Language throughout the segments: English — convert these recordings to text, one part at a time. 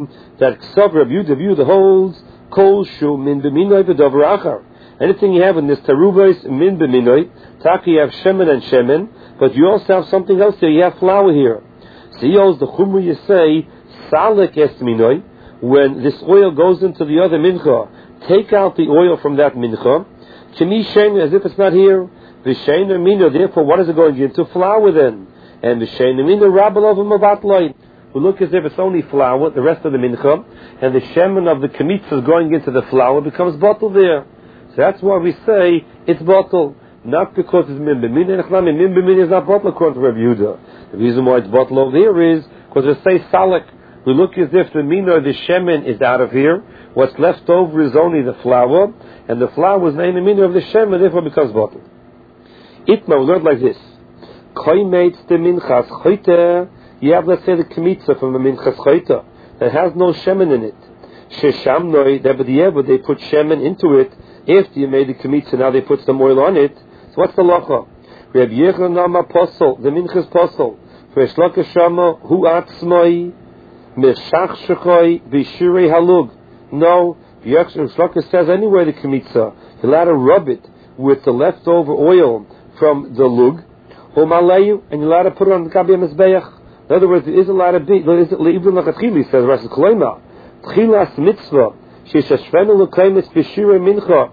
that Ksav Rabbi Yehuda holds Kol Shu Min B'Minoi V'Dover Achar. Anything you have in this Tarubos Min B'Minoi, Taki you have Shemen and Shemen, but you also have something else there. You have flour here. So he holds the Chumra you say Salek Es Minoi. When this oil goes into the other mincha, take out the oil from that mincha. Chemi Shein, as if it's not here. V'Shein Amino. Therefore, what is it going into? Flour then. And V'Shein Amino Rabbalov Mavatloid. We look as if it's only flour, the rest of the mincha, and the shemen of the kmitza going into the flour becomes bottled there. So that's why we say it's bottled, not because it's min b'min. Min b'min is not bottled according to Rabbi Yehuda. The reason why it's bottled over here is because it says salek. We look as if the min or the shemen is out of here. What's left over is only the flour, and the flour is named the min of the shemen, therefore becomes bottled. Itma, we learned like this: Koi mates the minchas choyte. You have, let's say, the kmitza from the minchas choyta that has no shemen in it. Sheshamnoi, they put shemen into it. After you made the kmitza, now they put some oil on it. So what's the lacha? Reb Yechon Nama Posel, the minchas Posel. Fresh Shama, Hu Atzmoi, Meshach Shechoi, Bishirei Halug. No, Shlaka says anywhere the kmitza, you're allowed to rub it with the leftover oil from the lug, Homalayu, and you're allowed to put it on the Gabi Mizbeach. In other words, there is a lot of bit. Even like a tchili says, Rashi Koloima, tchilas mitzvah, sheshashvenu l'kaimis b'shirei mincha,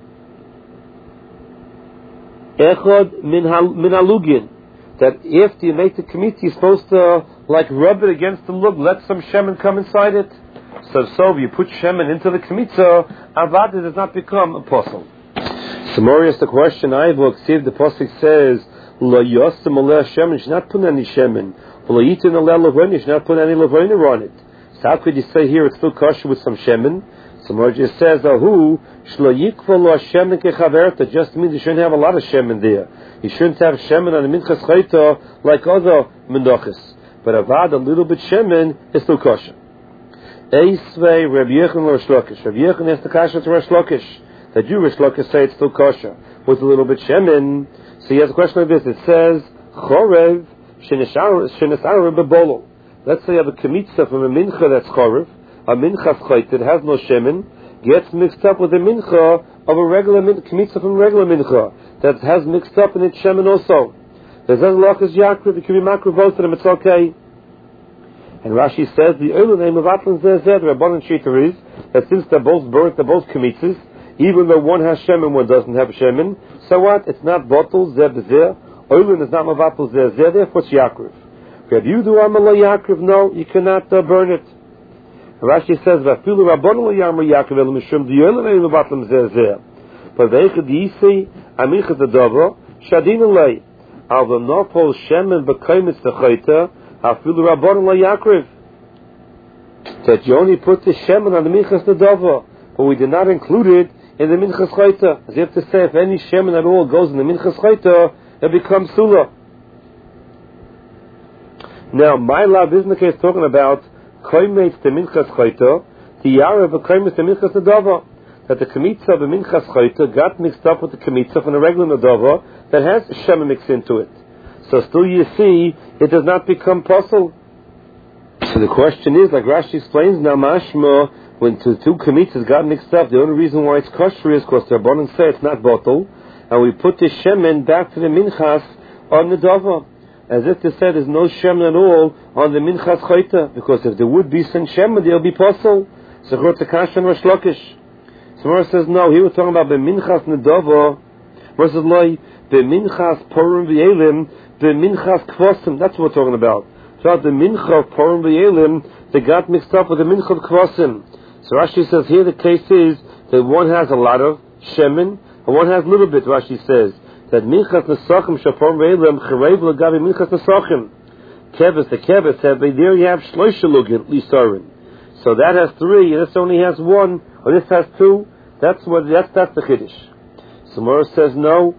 echad min halugin. That after you make the kmitza, you're supposed to like rub it against the lug, let some shemen come inside it. So if you put shemen into the kmitza, avada does not become apostle. So more is the question I will see if the pasuk says lo yosem aleh shemen, should not put any shemen. You should not put any lavoner on it. So how could you say here it's still kosher with some shemen? So Marja says, "Ahu shlo yikvol lo shemen kechaverta." Just means you shouldn't have a lot of shemen there. You shouldn't have shemen on the minchas chayta like other menachos. But avad a little bit shemen is still kosher. Eisvei Rabbi Yechon Rosh Lakish. Rabbi Yechon has the kasha to Rosh Lakish. The Jewish Lakish say it's still kosher with a little bit shemen. So he has a question like this. It says chorev. Let's say you have a kmitza from a mincha that's chorev, a mincha chayt that has no shemen, gets mixed up with a mincha of a regular kmitza from a regular mincha that has mixed up in its shemen also. There's a lachas yakriv, it can be makriv both of them, it's okay. And Rashi says the early name of Atlan Zeh, the Rabbanan Shita is that since they're both burnt, they're both kmitzas, even though one has shemen, one doesn't have shemen, so what? It's not bottled, zeh b'zeh. Oilin is not mavapul zeh, therefore it's yakriv. If you do amala yakriv, no, you cannot burn it. Rashi says, "Vafilu rabbanu yamar yakriv el mishum the oilin ain't mavatul zeh." But veichad yisi amichad adava shadin lei al the nopol shemen b'kaimitz techayta hafilu rabbanu yakriv. That you only put the shemen on the minchas adava, but we did not include it in the minchas chayta. As you have to say, if any shemen at all goes in the minchas chayta, it becomes sula. Now, my love isn't the case talking about koimetz the minchas chayta, the yara of koimetz the minchas nadava, that the kmitza of the minchas chayta got mixed up with the kmitza from the regular nadava that has shemen mixed into it. So still you see, it does not become possible. So the question is, like Rashi explains now, mashma, when the two kmitzas got mixed up, the only reason why it's kosher is because the Rabbanan say it's not bottled, and we put the shemen back to the minchas on the dava, as if they said there's no shemen at all on the minchas chayta, because if there would be some shemen, there'll be posel. So Chortzakash and Rosh Lakish. So Mora says no. Here we're talking about the minchas nedava versus loy the minchas porim v'yelim, the minchas kvasim. That's what we're talking about. So the mincha of porim v'yelim, they got mixed up with the mincha of kvasim. So Rashi says here the case is that one has a lot of shemen, and one has a little bit. Rashi says that minchas nesachim shaporim v'yelim cherev l'gavi minchas nesachim. Keves, the keves have there you have shloisha lugin lisarin. So that has three, and this only has one, or this has two. That's the chiddush. So Mora says no.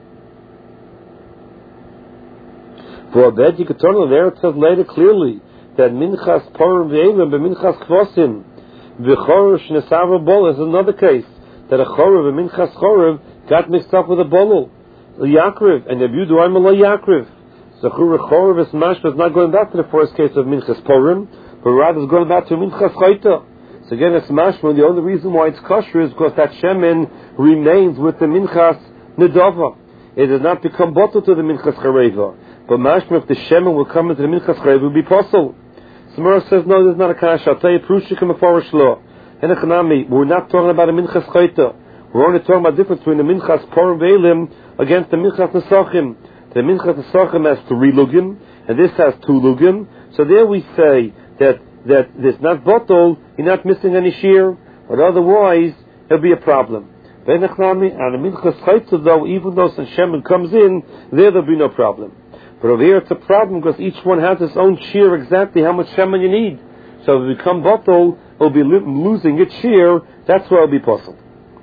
For a bed you could turn on there. It says later clearly that minchas porim v'yelim b'minchas kvasim v'chorov shnesava bol is another case that a chorov a minchas chorov got mixed up with a bolol yakriv, and if you do yakriv, so chorov is mashma is not going back to the first case of minchas porim, but rather it's going back to minchas chayta. So again, it's mashma. The only reason why it's kosher is because that shemen remains with the minchas nedava. It does not become bottled to the minchas chareva. But mashma, if the shemen will come into the minchas chareva, it will be possible. Samara says, no, there's not a kasha. I'll tell you, prushik and meforish law. We're not talking about a minchas chayta. We're only talking about the difference between the minchas porim ve'elim against the minchas nesachim. The minchas nesachim has 3 lugim, and this has 2 lugim. So there we say that this not bottled, you're not missing any shear, but otherwise it'll be a problem. And the minchas chayta, though, even though some shemen comes in, there'll be no problem. But over here it's a problem because each one has its own shear, exactly how much shemen you need. So if it become bottled, it'll be losing its shear. That's where it'll be possible.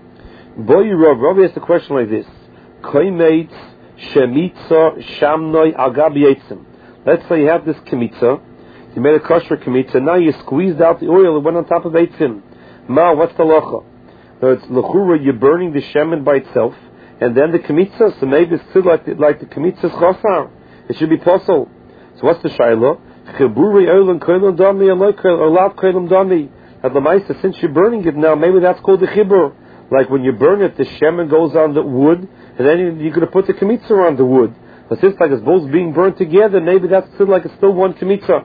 Boy Rav asked a question like this: Koimeitz shemitza shamnoi al gabi eitzim. Let's say you have this kemitza, you made a kosher kemitza, now you squeezed out the oil and went on top of eitzim. Ma, what's the locha? No, it's lechura, you're burning the shemen by itself, and then the kemitza, so maybe it's still like the kemitza's chosar. It should be possible. So what's the shayla? Chiburi oilan koilam dami or lav koilam dami. At the ma'isa, since you're burning it now, maybe that's called the chibur. Like when you burn it, the shemen goes on the wood, and then you're going to put the kemitza on the wood. But since like it's both being burnt together, maybe that's still like it's still one kemitza.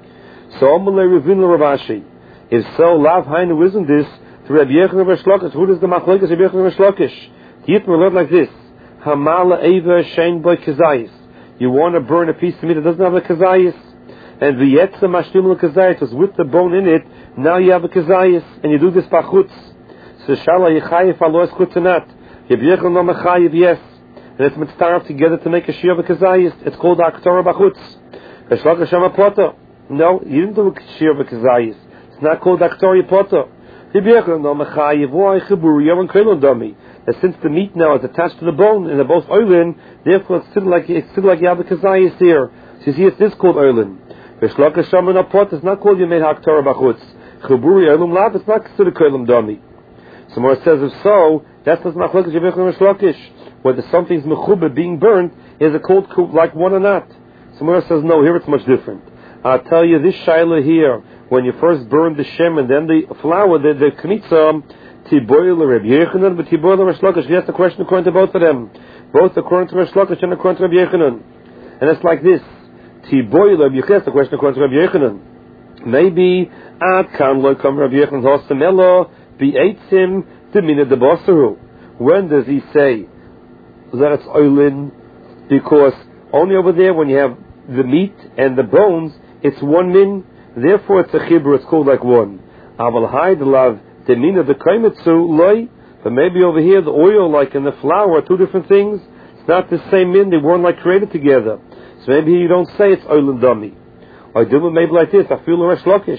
So Amalei Ravin Ravashi. If so, lav hainu isn't this to Rabbi Yochanan Bar Shlokish? Who does the machlokes Rabbi Yochanan Bar Shlokish? The Yitma learned like this: Hamala Eva Shein Boy Kazayis. You want to burn a piece of meat that doesn't have a kazayis, and the yetza mashlim kazayis was with the bone in it. Now you have a kazayis, and you do this bachutz. So shala yichayif alois chutzanat. Yebiyechel no mechayiv, yes, and it's mitzvah together to make a shir of a kazayis. It's called aktorah bachutz. Kashlaka shama pota. No, you didn't do a shir of a kazayis. It's not called aktorah pota. Yebiyechel no mechayiv. Why chibur yavan kelon dami? That since the meat now is attached to the bone and they're both oilin, therefore it's still like you have a kazayis here. So you see, it's this called oilin. Kashlaka shama no pota. It's not called you made aktorah bachutz. Chibur yavam lav. It's not considered kelon dami. So more says, if so, that's not machlokes Rabbi Yochanan Bar Shlokish. Whether something's mechubah being burnt, is it called like one or not? So more says, no, here it's much different. I'll tell you this shaila here, when you first burn the shem and then the flour, the kemitza, tiboil Rabbi Yochanan, but tiboil Bar Shlokish. He asked the question according to both of them. Both according to Bar Shlokish and according to Rabbi Yochanan. And it's like this. Tiboil Rabbi Yochanan, asked the question according to Rabbi Yochanan. Maybe, ad kan lo kam Rabbi Yochanan hosamelo, Be'etzim demina de basaru. When does he say that it's oilin? Because only over there when you have the meat and the bones, it's one min. Therefore, it's a chibur. It's called like one. Aval hay de lav demina de kaimetzu loy. But maybe over here the oil, like in the flour, are two different things. It's not the same min. They weren't like created together. So maybe you don't say it's oilin dummy. Or do it maybe like this. I feel Resh Lakish.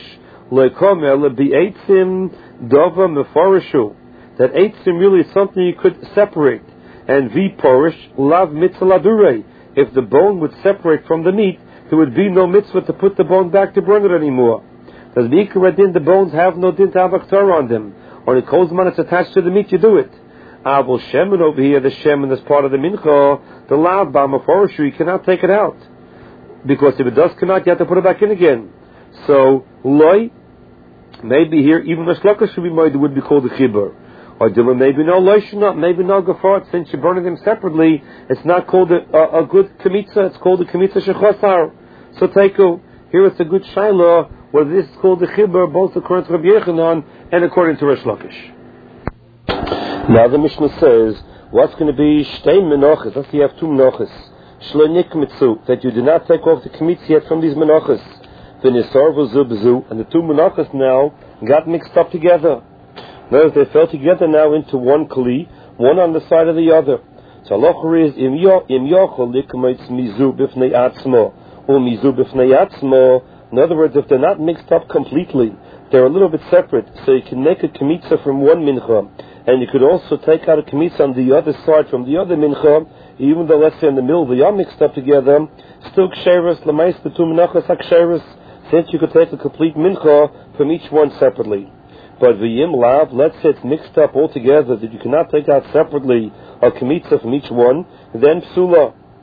That eitzim really is something you could separate. And porish lav mitzvah ladure. If the bone would separate from the meat, there would be no mitzvah to put the bone back to burn it anymore. Does the bones have no din to have aktar on them? Or the kozman it's attached to the meat, you do it. Abel shemen over here, the shemen is part of the mincha, the lav b'amaforishu, you cannot take it out. Because if it does come out, you have to put it back in again. So, loy, maybe here, even the shlaka should be made, would be called a chibur. Or dilma, maybe no loy should not, maybe no gafart, since you're burning them separately, it's not called a good kemitza, it's called a kemitza shechosar. So teiku, here it's a good shayla, whether this is called a chibur, both according to Rabbi Yochanan and according to Resh Lakish. Now the Mishnah says, what's going to be shtei menachas? Let's say you have two menachas. Shlo nikmitzu, that you do not take off the kemitza yet from these menachas. And the two menachas now got mixed up together. Notice they fell together now into one kli, one on the side of the other. So halacha is im yochel likmeitz mizu b'fnei atzmo or mizu b'fnei atzmo. In other words, if they're not mixed up completely, they're a little bit separate. So you can make a kemitza from one mincha, and you could also take out a kemitza on the other side from the other mincha. Even though, let's say in the middle they are mixed up together, still ksheres l'mais the two menachas haksheres. Since you could take a complete mincha from each one separately. But v'yim lav, let's say it's mixed up all together, that you cannot take out separately a kemitza from each one, then psula.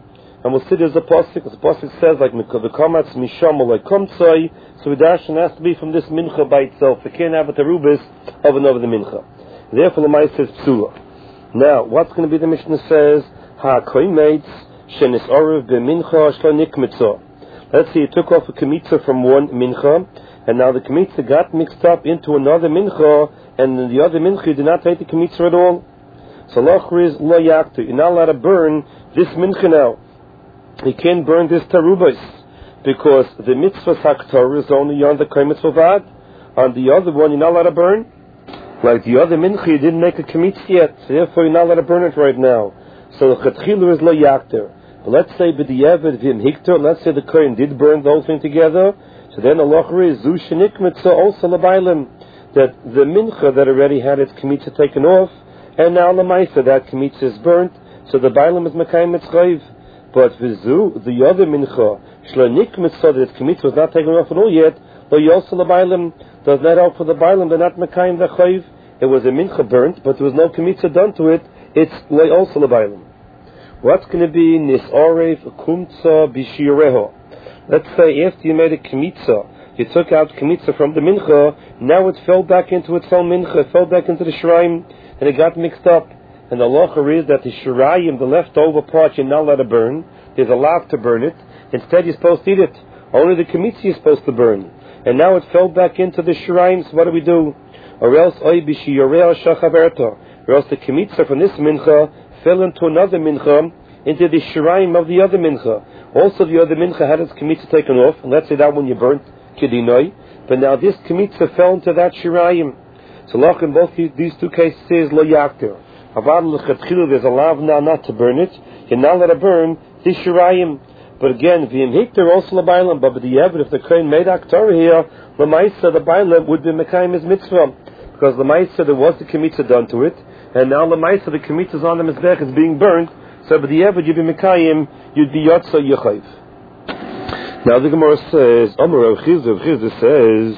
and we'll see there's a pasuk. The pasuk says like Mikamatz Misham or like Komtsai. So the darshan has to be from this mincha by itself. We can't have a terubis of another the mincha. Therefore, the Ma'is says psula. Now, what's going to be the Mishnah says? Ha-koimetz shenis orev b'mincha shlo nikmitzah. Let's say you took off a kmitza from one mincha, and now the kmitza got mixed up into another mincha, and in the other mincha you did not take the kmitza at all. So lochri is lo yaktu. You're not allowed to burn this mincha now. You can't burn this tarubos, because the mitzvah saktor is only on the koimetz vavad. On the other one, you're not allowed to burn. Like the other mincha, you didn't make a kmitza yet, so therefore you're not allowed to burn it right now. So the chetchilu is lo yakter. But let's say b'di'evet v'im hikter, let's say the kohen did burn the whole thing together, so then the lochri is zu shenikmitza also l'bailim, that the mincha that already had its kmitza taken off, and now l'maisa that kmitza is burnt, so the bailim is mekayim mitzchayv. But v'zu, the other mincha, shlo nikmitza, that its kmitza was not taken off at all yet, lo yosel l'bailim, does not help for the bailim, they're not mekayim the chayv. It was a mincha burnt, but there was no kmitza done to it, it's lo also l'bailim. What's going to be nisorev kumtza b'shireho? Let's say after you made a kmitza, you took out kmitza from the mincha, now it fell back into its own mincha, it fell back into the shrine, and it got mixed up. And the halacha is that the shirayim, the leftover part, you're not allowed to burn. There's a lot to burn it. Instead, you're supposed to eat it. Only the kmitza you're supposed to burn. And now it fell back into the shrine, so what do? Or else, or else the kmitza from this mincha fell into another mincha, into the shirayim of the other mincha. Also, the other mincha had its kmitza taken off, and let's say that one you burnt, kedinoi, but now this kmitza fell into that shirayim. So, look, in both these two cases, says lo yakter. There's a lav now not to burn it. You're not allowed to burn this shirayim. But again, v'im hikter also l'bailam, but the evidence, if the kohen made aktar here, l'maisa, the bailam would be mekayim his mitzvah. Because l'maisa, there was the kmitza done to it, and now l'maisa, the kmitza is on the mizbech, is being burnt, so but the evidence, you'd be mekayim, you'd be yotza yechayv. Now the Gemara says, Amar Rav Chizda says,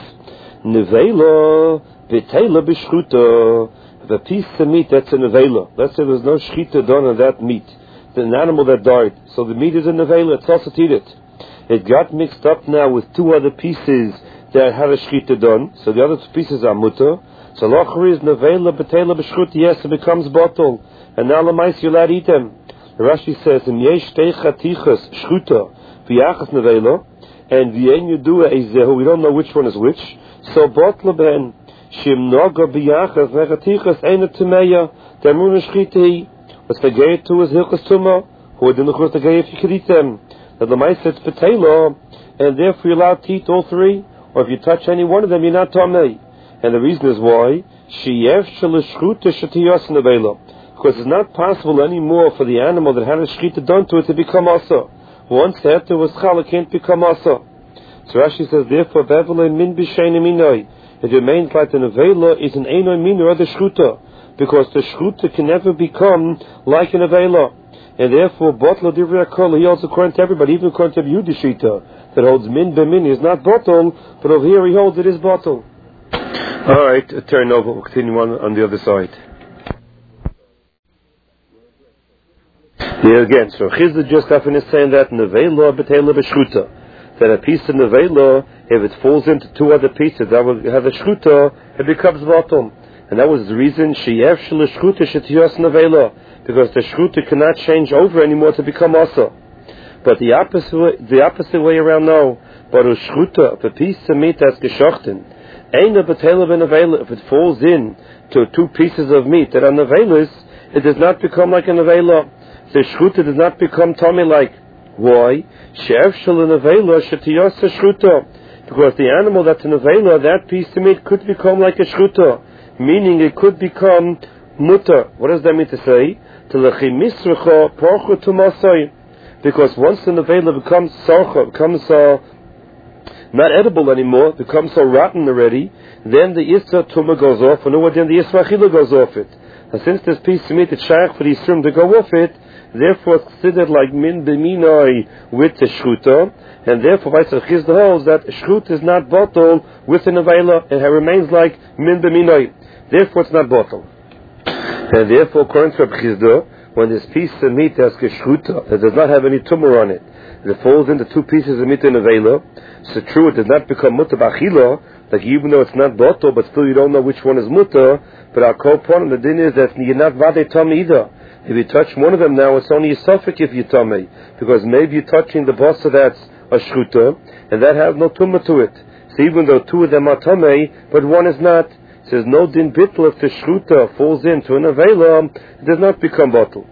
nevela v'teila b'shchuta, the piece of meat that's a nevela. Let's say there's no shchita done on that meat. An animal that died. So the meat is in nevela, it's also to eat it. It got mixed up now with two other pieces that had a shchita done. So the other two pieces are mutter. So lochri is nevela b'teila b'shchut, yes, it becomes bottle. And now l'mais you're allowed to eat them. The Rashi says, im yesh tei chatichas shchuta v'yachas nevela, and v'yen yudua ezehu, we don't know which one is which. So bottle ben shim noga b'yachas v'chatichas eina tumeya, demruna shchita. What's the gay to is hilchas tuma? Who didn't look the gay if you could eat them? That the mice says potato, and therefore you're allowed to eat all three. Or if you touch any one of them, you're not tamei. And the reason is why sheyev shalishchuta shetiyos nevela, because it's not possible anymore for the animal that had a shchita done to it to become asa. Once the heter was chal, it can't become asa. So Rashi says therefore bevelei min b'shein minoi. It remains like the nevela is an einoi minor of the shchuta. Because the shchuta can never become like an avela. And therefore, bottle divrei hakol, he also according to everybody, even according to the Yudishita, that holds min b'min is not bottle, but over here he holds it is bottle. Alright, turn over, we'll continue on the other side. Here again, so Chizda just often is saying that nevela b'teila b'shchuta, that a piece of nevela, if it falls into two other pieces that will have a shchuta, it becomes bottle. And that was the reason sheyev shalishchuta shetiyos nevela, because the shchuta cannot change over anymore to become asa. But the opposite way around now. But a shchuta, if a piece of meat that's geschochten, ain't a betela v'nevela, if it falls in to two pieces of meat that are nevelas, it does not become like a nevela. The shchuta does not become tummy like. Why? Sheyev shalinevela shetiyos shchuta, because the animal that's a nevela, that piece of meat could become like a shchuta. Meaning it could become mutter. What does that mean to say? Because once the nevela becomes sarcha, becomes not edible anymore, becomes so rotten already, then the isra tuma goes off, and then the isra achila goes off it. And since this piece of meat is shaykh for the isrim to go off it, therefore it's considered like min b'minoi with the shchuta, and therefore Vaisar Chizda holds that shchut is not bottle with the nevela, and it remains like min b'minoi. Therefore it's not bottle. And therefore, according to Rabbi Chizda, when this piece of meat that's keshruta, that does not have any tumor on it, it falls into two pieces of meat in a vela, so true, it does not become mutter b'achila, like even though it's not botol, but still you don't know which one is mutter, but our kopon, the din is that you're not vade tummy either. If you touch one of them now, it's only a suffix if you tummy, because maybe you're touching the bossa that's a shruta, and that has no tumor to it. So even though two of them are tummy, but one is not, says no din bitl if the shruta falls into an avela, it does not become bottle.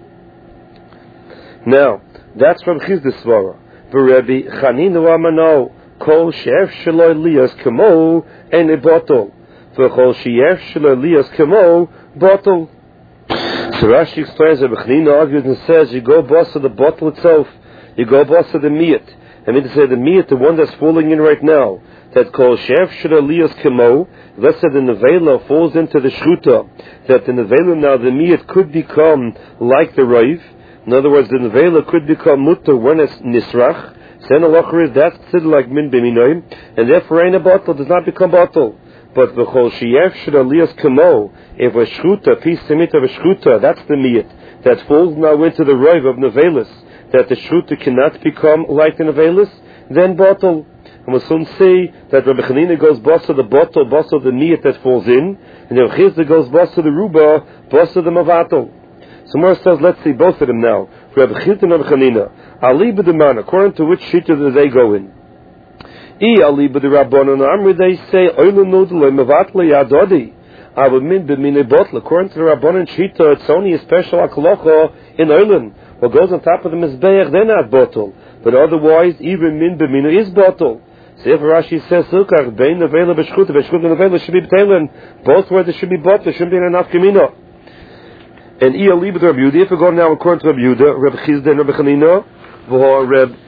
Now, that's from Chizda Svara. Rabbi Chanina Amano, Kol she'ef shelo Elias kamo, and a bottle. V'chol she'ef shelo Elias kamo, bottle. So Rashi explains that Rabbi Chanina argues and says, you go boss of the bottle itself, you go boss of the meat. I mean to say the meat, the one that's falling in right now, that Kol she'ef shelo Elias kamo, let's say the nevela falls into the shruta, that the nevela now, the meat could become like the raiv. In other words, the nevela could become mutter when it's nisrach. Then Allah is that's considered like min b'minoim, and therefore ain't a bottle, does not become bottle. But the chol sheyef should alias kamo, if a shruta, piece of meat of a shruta, that's the meat that falls now into the raiv of nevelis, that the shruta cannot become like the nevelis, then bottle. And we'll soon see that Rabbi Chanina goes boss of the bottle, boss of the meat that falls in, and Rabbi Chizda goes boss of the ruba, boss of the mavatal. So Mor says, let's see both of them now. Rabbi Chizda and Rabbi Chanina. Ali b'deman, according to which shita do they go in? Ali b'derabbanon amri, they say, oilu nudle mevatle yadodi. Min b'minei bottle. According to the Rabbanon shita, it's only a special akalocha in oilen. What goes on top of the mizbeach, they're not bottle. But otherwise, even min b'minei is bottle. So if Rashi says, Sukach, bein nevela b'shchuta, b'shchuta nevela should be b'telen. Both words there should be bottle, there shouldn't be an afkamina. And Ali b'derabbi, if we go now according to Rabbi Yehuda, Rabbi Chizda and Rabbi Chanina, Reb